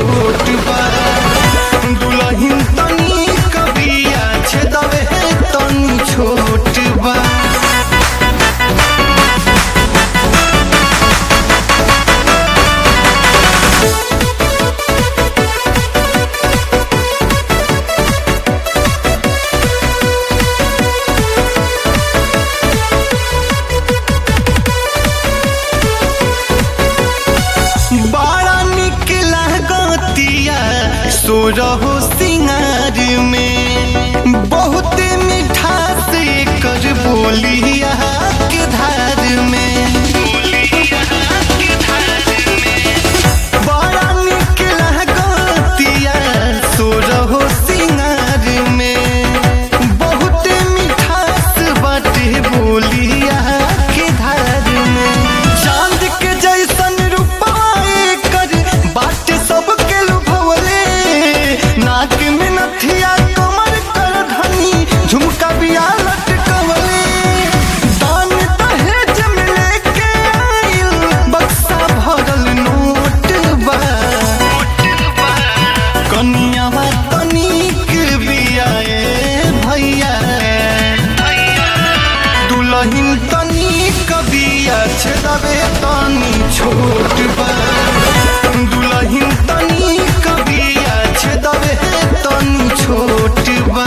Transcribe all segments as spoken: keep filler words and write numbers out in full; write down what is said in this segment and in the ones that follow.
छोट बा दुल्हन तनी कबिया छेदवे तनी छोट बा। बड़ा निक लागतिया सोरहो सिंगार में बहुत मिठास कर बोलिया के धार में। बड़ा निक लागतिया सोरहो सिंगार में बहुत मिठास बाटे बोलिया के धार में। चांद के जैसन बाटे सबके लुभवले नाक में नथिया कमर कर धनी झुमका बिया लटकवले। दान दहेज में लेके आइल बक्सा भरल नोट बा कनियावा तनिक बिया ए भैया दुल्हन तनिक बिया छेदवे तनी छोट बा दुल्हन तनी कबिया छेदवे तनी छोट बा।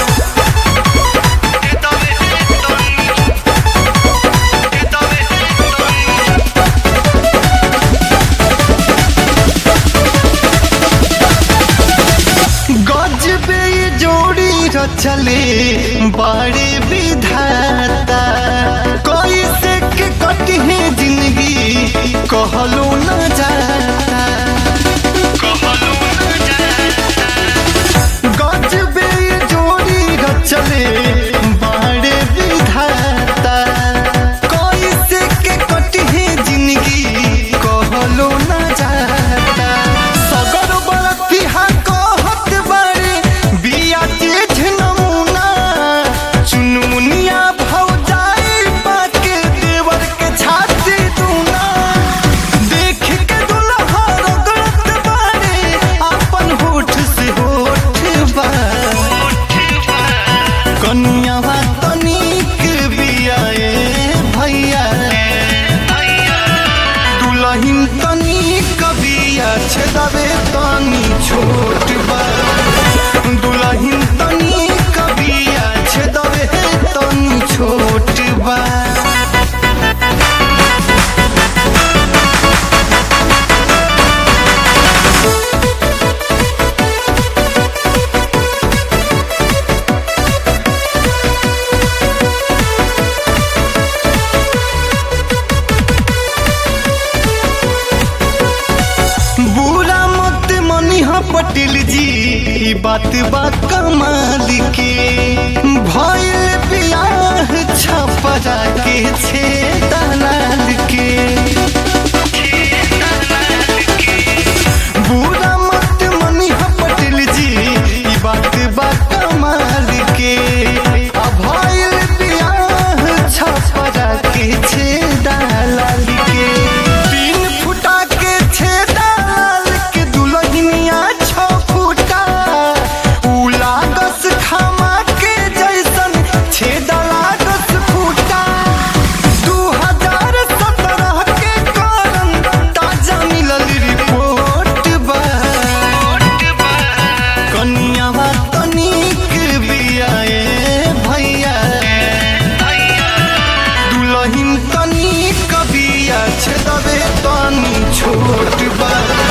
गजबे जोड़ी रचले बड़े विधाता कैसे के कटिहे जिंदगी कहलो न जाता। गजबे जोड़ी रचले बड़े विधाता कैसे के कटिहे जिंदगी कहलो न जाता। सगर बरतिहा कहत बारे बिया तेज नमूना चुनमुनिया भौजाई पाके देवर के छाती दूना। देख के दुल्हा रगड़त बारे अपन होठ से होठ बा कनियावा तनिक बिया ए भैया दुल्हन तनिक बिया छेदवे तनी छोट बा दुल्हन तनिक बिया छेदवे तनी छोट बा। बुरा मत मनिहा पटेल जी ई बात बा कमाल के भइल बियाह छपरा के छे दलाल के। बुरा मत मनिहा पटेल जी ई बात बा कमाल के भइल बियाह छपरा के छे दलाल के। तीन फुटा के छे दलाल के दुल्हनिया छ फुटा उ लागस खामा के जैसन छे दलागस फुटा। दू हजार सत्रह के कारण ताजा मिलल रिपोर्ट बा कनियावा तनिक बिया ए भैया दुल्हन तनिक बिया छेदवे तनी छोट बा।